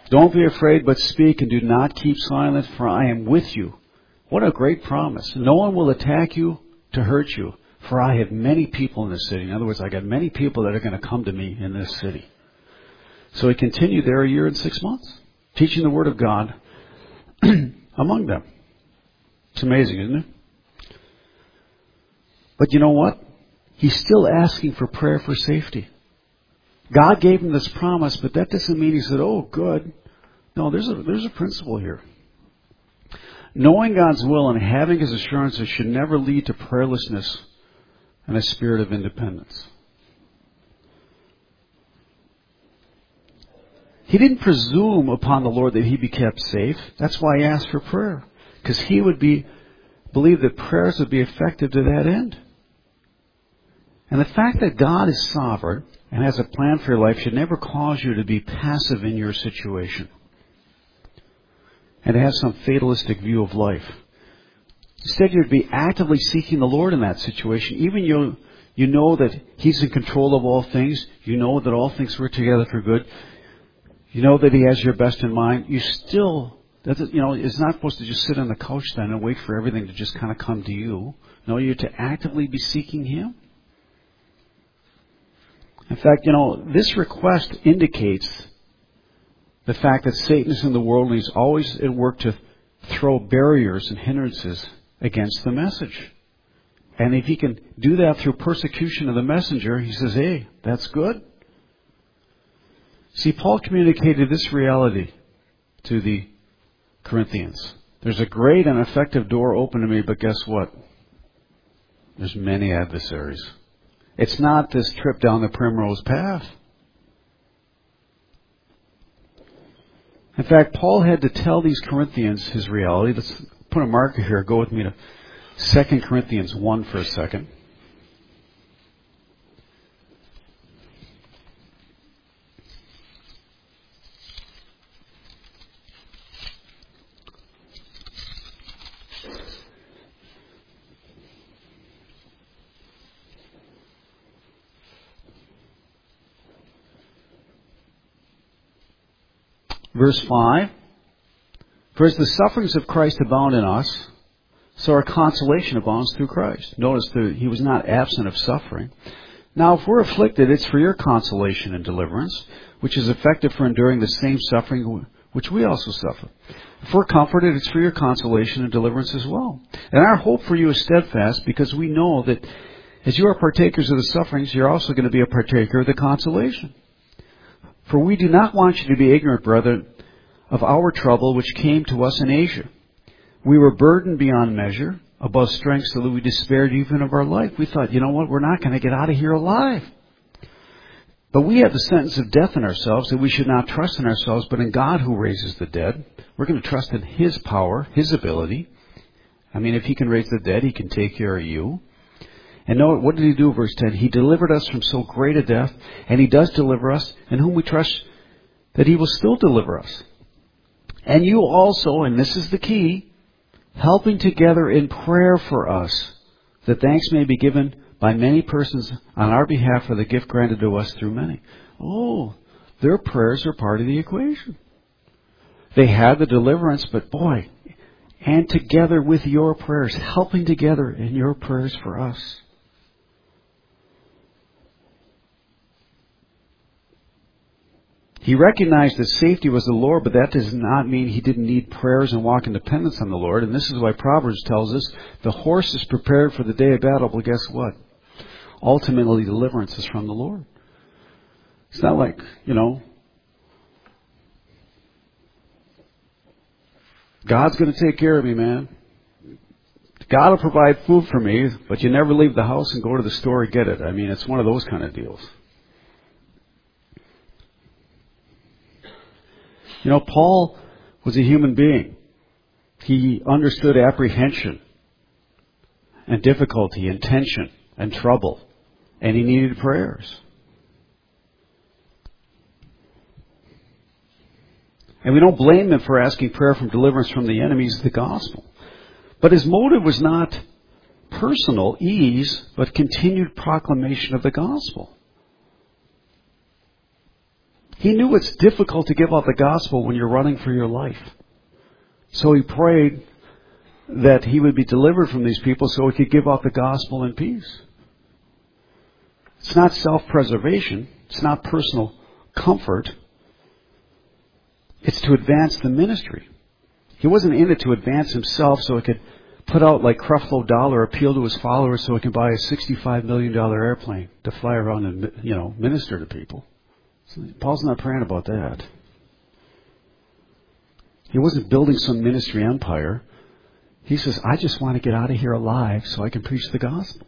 Don't be afraid, but speak, and do not keep silent, for I am with you. What a great promise. No one will attack you to hurt you, for I have many people in this city. In other words, I got many people that are going to come to me in this city. So he continued there a year and six months, teaching the Word of God among them. It's amazing, isn't it? But you know what? He's still asking for prayer for safety. God gave him this promise, but that doesn't mean he said, oh, good. No, there's a, there's a principle here. Knowing God's will and having His assurances should never lead to prayerlessness and a spirit of independence. He didn't presume upon the Lord that he be kept safe. That's why he asked for prayer. Because he would be believe that prayers would be effective to that end. And the fact that God is sovereign and has a plan for your life should never cause you to be passive in your situation and to have some fatalistic view of life. Instead, you'd be actively seeking the Lord in that situation. Even you, you know that He's in control of all things. You know that all things work together for good. You know that He has your best in mind. You still, that's, you know, it's not supposed to just sit on the couch then and wait for everything to just kind of come to you. No, you're to actively be seeking Him. In fact, you know, this request indicates the fact that Satan is in the world and he's always at work to throw barriers and hindrances against the message. And if he can do that through persecution of the messenger, he says, hey, that's good. See, Paul communicated this reality to the Corinthians. There's a great and effective door open to me, but guess what? There's many adversaries. It's not this trip down the primrose path. In fact, Paul had to tell these Corinthians his reality. Let's put a marker here. Go with me to Second Corinthians one for a second. Verse five, for as the sufferings of Christ abound in us, so our consolation abounds through Christ. Notice that he was not absent of suffering. Now, if we're afflicted, it's for your consolation and deliverance, which is effective for enduring the same suffering which we also suffer. If we're comforted, it's for your consolation and deliverance as well. And our hope for you is steadfast, because we know that as you are partakers of the sufferings, you're also going to be a partaker of the consolation. For we do not want you to be ignorant, brethren, of our trouble which came to us in Asia. We were burdened beyond measure, above strength, so that we despaired even of our life. We thought, you know what, we're not going to get out of here alive. But we have the sentence of death in ourselves, that we should not trust in ourselves, but in God who raises the dead. We're going to trust in His power, His ability. I mean, if He can raise the dead, He can take care of you. And know what did He do, verse ten? He delivered us from so great a death, and He does deliver us, in whom we trust that He will still deliver us. And you also, and this is the key, helping together in prayer for us, that thanks may be given by many persons on our behalf for the gift granted to us through many. Oh, their prayers are part of the equation. They had the deliverance, but boy, and together with your prayers, helping together in your prayers for us. He recognized that safety was the Lord, but that does not mean he didn't need prayers and walk in dependence on the Lord. And this is why Proverbs tells us the horse is prepared for the day of battle, but guess what? Ultimately, deliverance is from the Lord. It's not like, you know, God's going to take care of me, man. God will provide food for me, but you never leave the house and go to the store and get it. I mean, it's one of those kind of deals. You know, Paul was a human being. He understood apprehension and difficulty and tension and trouble, and he needed prayers. And we don't blame him for asking prayer from deliverance from the enemies of the gospel. But his motive was not personal ease, but continued proclamation of the gospel. He knew it's difficult to give out the gospel when you're running for your life. So he prayed that he would be delivered from these people so he could give out the gospel in peace. It's not self-preservation. It's not personal comfort. It's to advance the ministry. He wasn't in it to advance himself so he could put out like Creflo Dollar, appeal to his followers so he can buy a sixty-five million dollars airplane to fly around and, you know, minister to people. So Paul's not praying about that. He wasn't building some ministry empire. He says, I just want to get out of here alive so I can preach the gospel.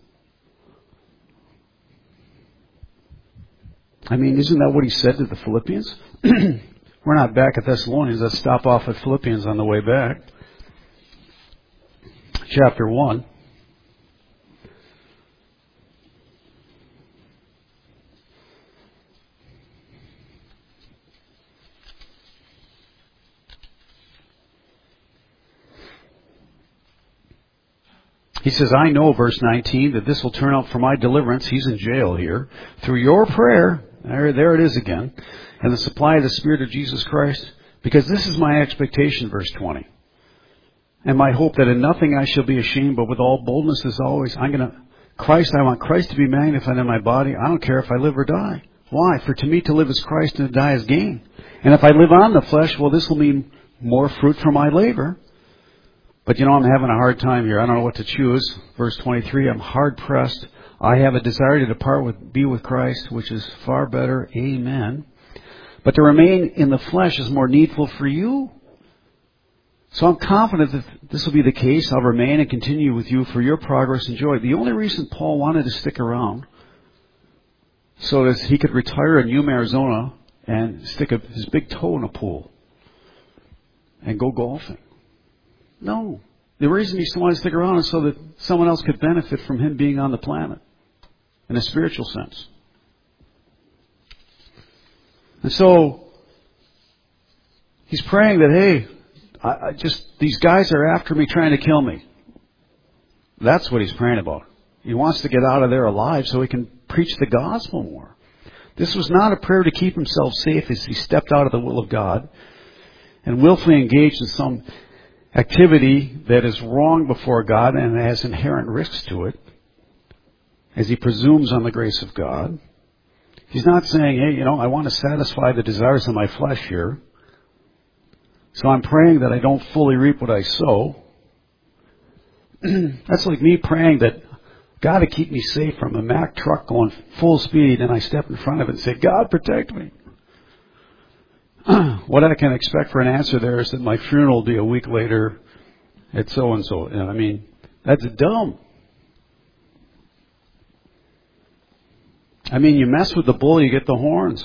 I mean, isn't that what he said to the Philippians? We're not back at Thessalonians. Let's stop off at Philippians on the way back. Chapter one. He says, I know, verse nineteen, that this will turn out for my deliverance. He's in jail here. Through your prayer, there, there it is again, and the supply of the Spirit of Jesus Christ, because this is my expectation, verse twenty. And my hope that in nothing I shall be ashamed, but with all boldness as always, I'm going to, Christ, I want Christ to be magnified in my body. I don't care if I live or die. Why? For to me to live is Christ and to die is gain. And if I live on the flesh, well, this will mean more fruit for my labor. But you know, I'm having a hard time here. I don't know what to choose. Verse twenty-three, I'm hard pressed. I have a desire to depart with, be with Christ, which is far better. Amen. But to remain in the flesh is more needful for you. So I'm confident that this will be the case. I'll remain and continue with you for your progress and joy. The only reason Paul wanted to stick around so that he could retire in Yuma, Arizona and stick a, his big toe in a pool and go golfing. No. The reason he still wanted to stick around is so that someone else could benefit from him being on the planet in a spiritual sense. And so he's praying that, hey, I, I just these guys are after me trying to kill me. That's what he's praying about. He wants to get out of there alive so he can preach the gospel more. This was not a prayer to keep himself safe as he stepped out of the will of God and willfully engaged in some activity that is wrong before God and has inherent risks to it, as he presumes on the grace of God. He's not saying, hey, you know, I want to satisfy the desires of my flesh here, so I'm praying that I don't fully reap what I sow. That's like me praying that God to keep me safe from a Mack truck going full speed, and I step in front of it and say, God, protect me. What I can expect for an answer there is that my funeral will be a week later at so-and-so. I mean, that's dumb. I mean, you mess with the bull, you get the horns.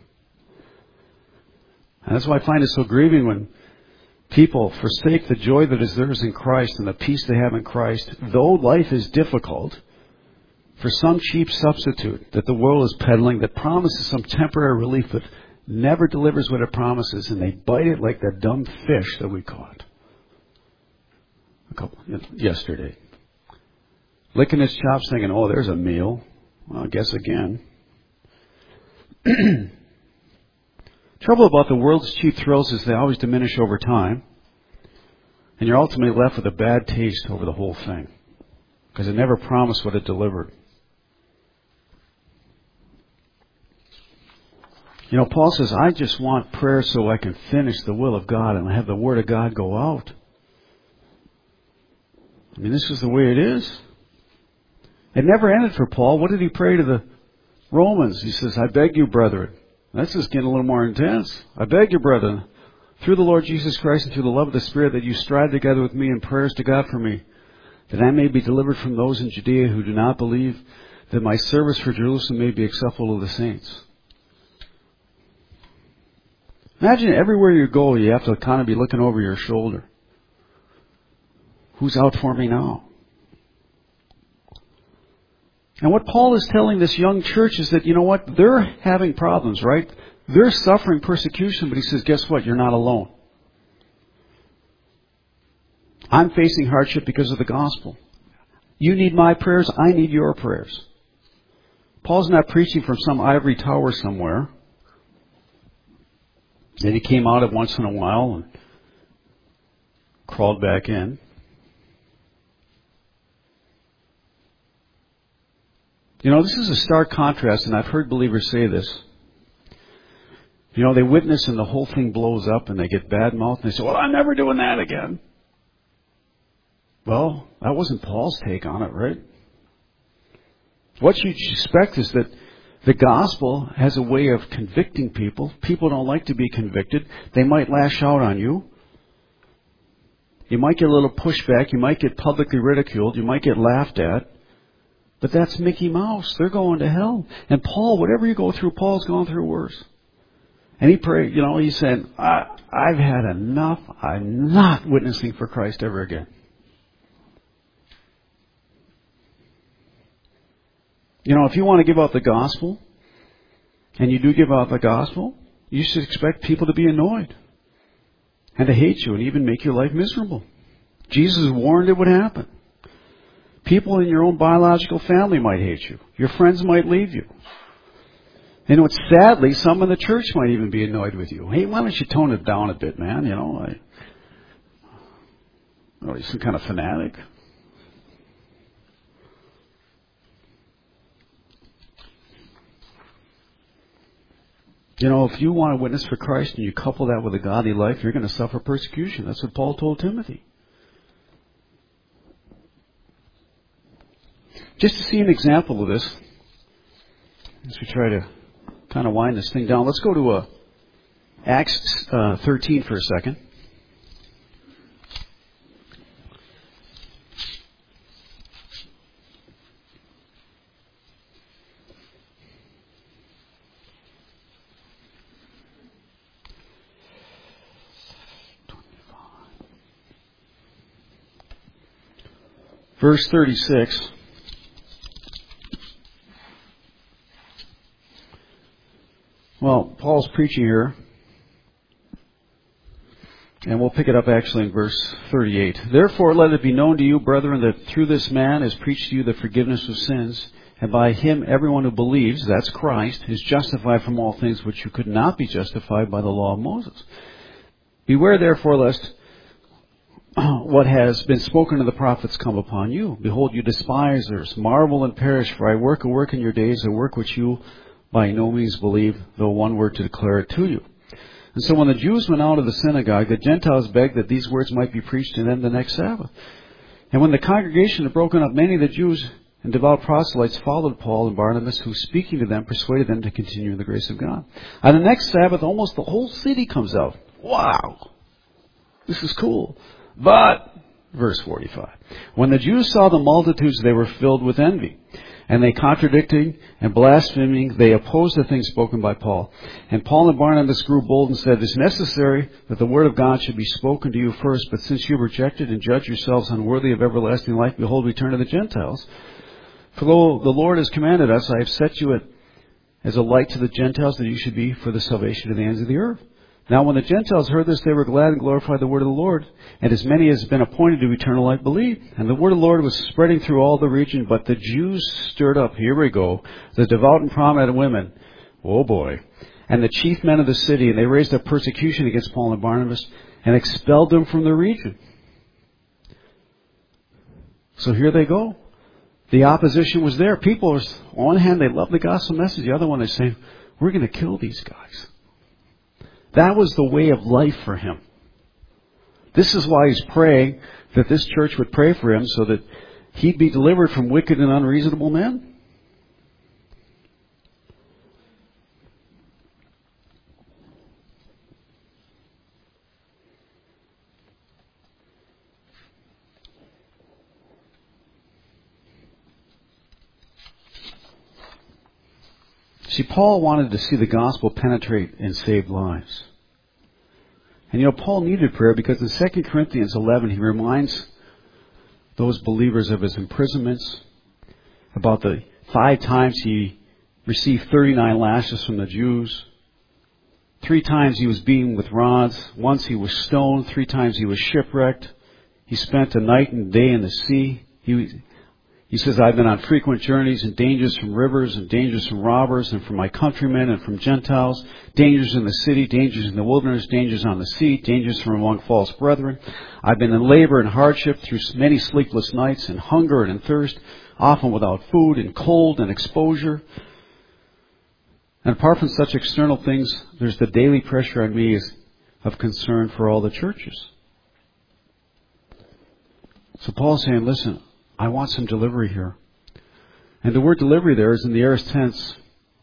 And that's why I find it so grieving when people forsake the joy that is theirs in Christ and the peace they have in Christ, though life is difficult, for some cheap substitute that the world is peddling that promises some temporary relief but never delivers what it promises, and they bite it like that dumb fish that we caught a couple yesterday. Licking his chops thinking, oh, there's a meal. Well, I guess again. Trouble about the world's cheap thrills is they always diminish over time, and you're ultimately left with a bad taste over the whole thing because it never promised what it delivered. You know, Paul says, I just want prayer so I can finish the will of God and have the Word of God go out. I mean, this is the way it is. It never ended for Paul. What did he pray to the Romans? He says, I beg you, brethren. That's just getting a little more intense. I beg you, brethren, through the Lord Jesus Christ and through the love of the Spirit, that you strive together with me in prayers to God for me, that I may be delivered from those in Judea who do not believe, that my service for Jerusalem may be acceptable to the saints. Imagine everywhere you go, you have to kind of be looking over your shoulder. Who's out for me now? And what Paul is telling this young church is that, you know what, they're having problems, right? They're suffering persecution, but he says, guess what? You're not alone. I'm facing hardship because of the gospel. You need my prayers, I need your prayers. Paul's not preaching from some ivory tower somewhere. Then he came out of once in a while and crawled back in. You know, this is a stark contrast, and I've heard believers say this. You know, they witness and the whole thing blows up and they get bad mouthed and they say, well, I'm never doing that again. Well, that wasn't Paul's take on it, right? What you expect is that the gospel has a way of convicting people. People don't like to be convicted. They might lash out on you. You might get a little pushback. You might get publicly ridiculed. You might get laughed at. But that's Mickey Mouse. They're going to hell. And Paul, whatever you go through, Paul's gone through worse. And he prayed, you know, he said, I, I've had enough. I'm not witnessing for Christ ever again. You know, if you want to give out the gospel, and you do give out the gospel, you should expect people to be annoyed and to hate you and even make your life miserable. Jesus warned it would happen. People in your own biological family might hate you. Your friends might leave you. And what, sadly, some in the church might even be annoyed with you. Hey, why don't you tone it down a bit, man? You know, I, oh, you're some kind of fanatic. You know, if you want to witness for Christ and you couple that with a godly life, you're going to suffer persecution. That's what Paul told Timothy. Just to see an example of this, as we try to kind of wind this thing down, let's go to uh, Acts uh, thirteen for a second. Verse thirty-six. Well, Paul's preaching here, and we'll pick it up actually in verse thirty-eight. Therefore, let it be known to you, brethren, that through this man is preached to you the forgiveness of sins, and by him everyone who believes, that's Christ, is justified from all things which you could not be justified by the law of Moses. Beware therefore lest what has been spoken to the prophets come upon you. Behold, you despisers, marvel and perish, for I work a work in your days, a work which you by no means believe, though one were to declare it to you. And so when the Jews went out of the synagogue, the Gentiles begged that these words might be preached to them the next Sabbath. And when the congregation had broken up, many of the Jews and devout proselytes followed Paul and Barnabas, who, speaking to them, persuaded them to continue in the grace of God. On the next Sabbath, almost the whole city comes out. Wow! This is cool. But, verse forty-five, when the Jews saw the multitudes, they were filled with envy. And they contradicting and blaspheming, they opposed the things spoken by Paul. And Paul and Barnabas grew bold and said, it is necessary that the word of God should be spoken to you first, but since you rejected and judge yourselves unworthy of everlasting life, behold, we turn to the Gentiles. For though the Lord has commanded us, I have set you as a light to the Gentiles, that you should be for the salvation of the ends of the earth. Now when the Gentiles heard this, they were glad and glorified the word of the Lord. And as many as had been appointed to eternal life believed. And the word of the Lord was spreading through all the region. But the Jews stirred up, here we go, the devout and prominent women. Oh boy. And the chief men of the city. And they raised up persecution against Paul and Barnabas and expelled them from the region. So here they go. The opposition was there. People, on one hand, they love the gospel message. The other one, they say, we're going to kill these guys. That was the way of life for him. This is why he's praying that this church would pray for him so that he'd be delivered from wicked and unreasonable men. See, Paul wanted to see the gospel penetrate and save lives. And you know, Paul needed prayer because in Second Corinthians eleven, he reminds those believers of his imprisonments, about the five times he received thirty-nine lashes from the Jews. Three times he was beaten with rods. Once he was stoned. Three times he was shipwrecked. He spent a night and a day in the sea. He, He says, I've been on frequent journeys and dangers from rivers and dangers from robbers and from my countrymen and from Gentiles, dangers in the city, dangers in the wilderness, dangers on the sea, dangers from among false brethren. I've been in labor and hardship through many sleepless nights and hunger and in thirst, often without food and cold and exposure. And apart from such external things, there's the daily pressure on me of concern for all the churches. So Paul's saying, listen, I want some delivery here. And the word delivery there is in the aorist tense.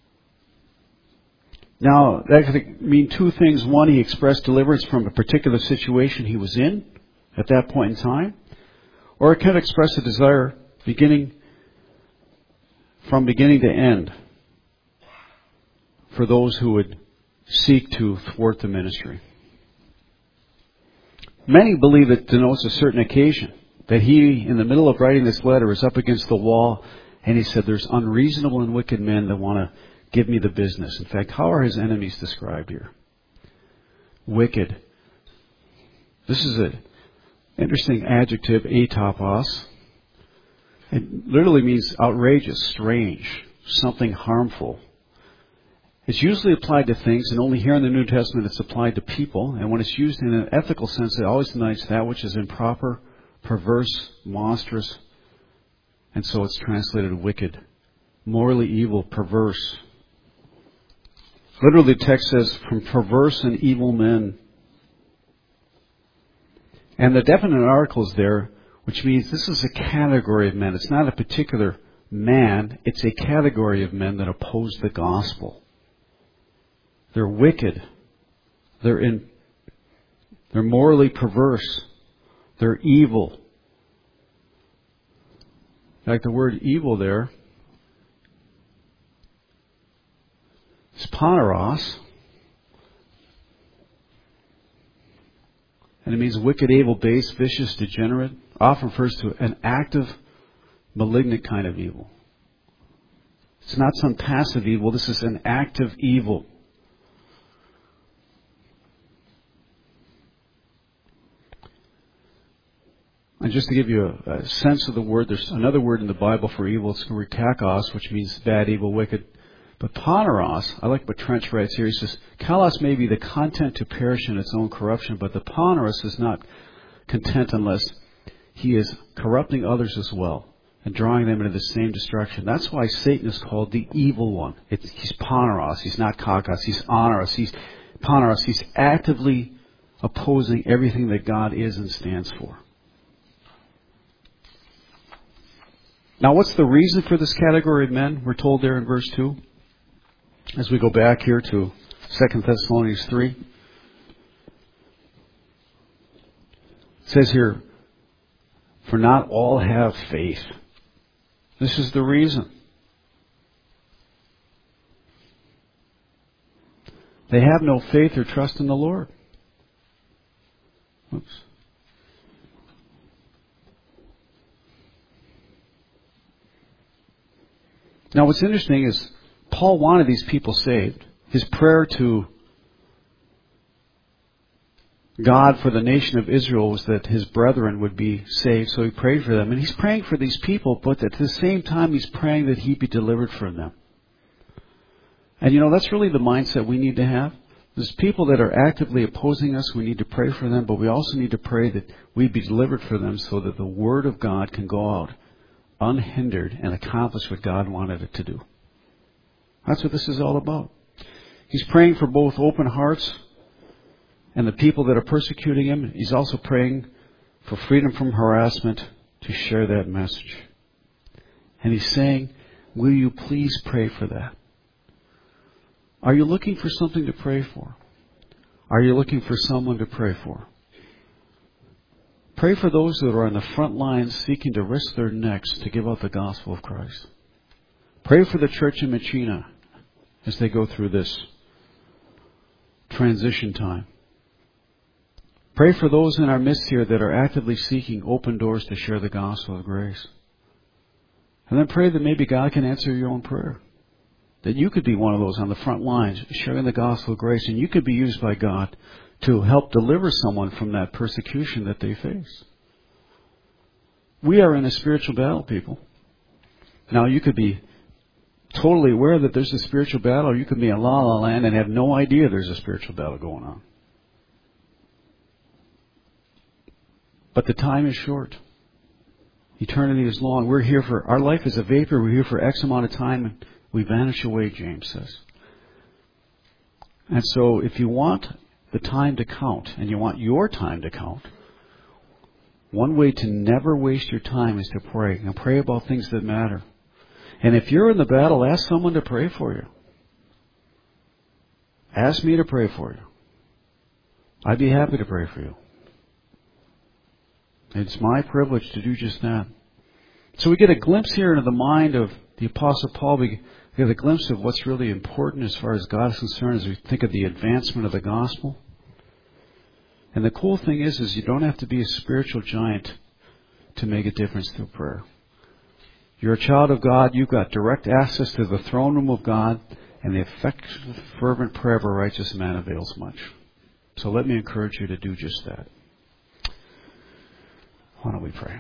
Now, that could mean two things. One, he expressed deliverance from a particular situation he was in at that point in time. Or it could express a desire beginning from beginning to end for those who would seek to thwart the ministry. Many believe it denotes a certain occasion, that he, in the middle of writing this letter, is up against the wall, and he said, there's unreasonable and wicked men that want to give me the business. In fact, how are his enemies described here? Wicked. This is an interesting adjective, atopos. It literally means outrageous, strange, something harmful. It's usually applied to things, and only here in the New Testament it's applied to people. And when it's used in an ethical sense, it always denotes that which is improper, perverse, monstrous, and so it's translated wicked, morally evil, perverse. Literally, the text says, from perverse and evil men. And the definite article is there, which means this is a category of men. It's not a particular man, it's a category of men that oppose the gospel. They're wicked. They're in, they're morally perverse. They're evil. In fact, the word evil there is poneros. And it means wicked, evil, base, vicious, degenerate. Often refers to an active, malignant kind of evil. It's not some passive evil. This is an active evil. And just to give you a, a sense of the word, there's another word in the Bible for evil. It's kakos, which means bad, evil, wicked. But poneros, I like what Trench writes here. He says, kalos may be the content to perish in its own corruption, but the poneros is not content unless he is corrupting others as well and drawing them into the same destruction. That's why Satan is called the evil one. It's, he's poneros. He's not kakos. He's oneros. He's poneros. He's actively opposing everything that God is and stands for. Now, what's the reason for this category of men? We're told there in verse two. As we go back here to Second Thessalonians three. It says here, for not all have faith. This is the reason. They have no faith or trust in the Lord. Oops. Now, what's interesting is Paul wanted these people saved. His prayer to God for the nation of Israel was that his brethren would be saved, so he prayed for them. And he's praying for these people, but at the same time he's praying that he be delivered from them. And you know, that's really the mindset we need to have. There's people that are actively opposing us. We need to pray for them, but we also need to pray that we be delivered from them so that the Word of God can go out unhindered and accomplish what God wanted it to do. That's what this is all about. He's praying for both open hearts and the people that are persecuting him. He's also praying for freedom from harassment to share that message. And he's saying, will you please pray for that? Are you looking for something to pray for? Are you looking for someone to pray for? Pray for those that are on the front lines seeking to risk their necks to give out the gospel of Christ. Pray for the church in Machina as they go through this transition time. Pray for those in our midst here that are actively seeking open doors to share the gospel of grace. And then pray that maybe God can answer your own prayer. That you could be one of those on the front lines sharing the gospel of grace, and you could be used by God to help deliver someone from that persecution that they face. We are in a spiritual battle, people. Now, you could be totally aware that there's a spiritual battle, or you could be in la la land and have no idea there's a spiritual battle going on. But the time is short. Eternity is long. We're here for, our life is a vapor. We're here for X amount of time, and we vanish away, James says. And so if you want the time to count, and you want your time to count, one way to never waste your time is to pray. And pray about things that matter. And if you're in the battle, ask someone to pray for you. Ask me to pray for you. I'd be happy to pray for you. It's my privilege to do just that. So we get a glimpse here into the mind of the Apostle Paul. We get a glimpse of what's really important as far as God is concerned as we think of the advancement of the gospel. And the cool thing is, is you don't have to be a spiritual giant to make a difference through prayer. You're a child of God. You've got direct access to the throne room of God, and the effective, fervent prayer of a righteous man avails much. So let me encourage you to do just that. Why don't we pray?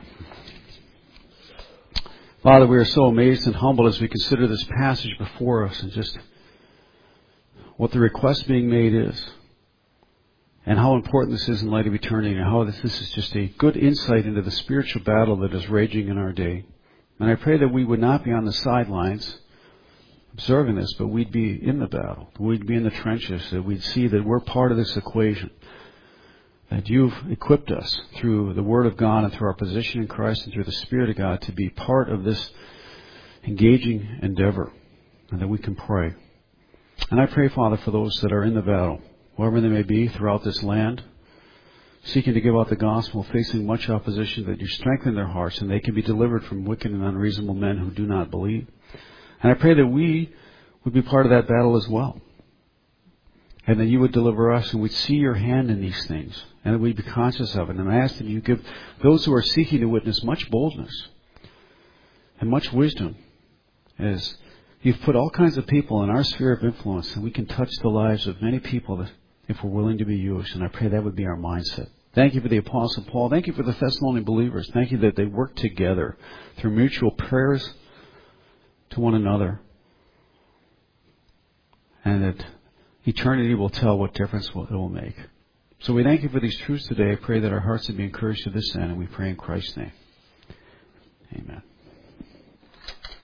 Father, we are so amazed and humbled as we consider this passage before us and just what the request being made is, and how important this is in light of eternity, and how this, this is just a good insight into the spiritual battle that is raging in our day. And I pray that we would not be on the sidelines observing this, but we'd be in the battle. We'd be in the trenches, that we'd see that we're part of this equation, that you've equipped us through the Word of God and through our position in Christ and through the Spirit of God to be part of this engaging endeavor, and that we can pray. And I pray, Father, for those that are in the battle, wherever they may be throughout this land, seeking to give out the gospel, facing much opposition, that you strengthen their hearts and they can be delivered from wicked and unreasonable men who do not believe. And I pray that we would be part of that battle as well. And that you would deliver us and we'd see your hand in these things. And that we'd be conscious of it. And I ask that you give those who are seeking to witness much boldness and much wisdom, as you've put all kinds of people in our sphere of influence, and we can touch the lives of many people that, if we're willing to be used. And I pray that would be our mindset. Thank you for the Apostle Paul. Thank you for the Thessalonian believers. Thank you that they work together through mutual prayers to one another. And that eternity will tell what difference it will make. So we thank you for these truths today. I pray that our hearts would be encouraged to this end, and we pray in Christ's name. Amen.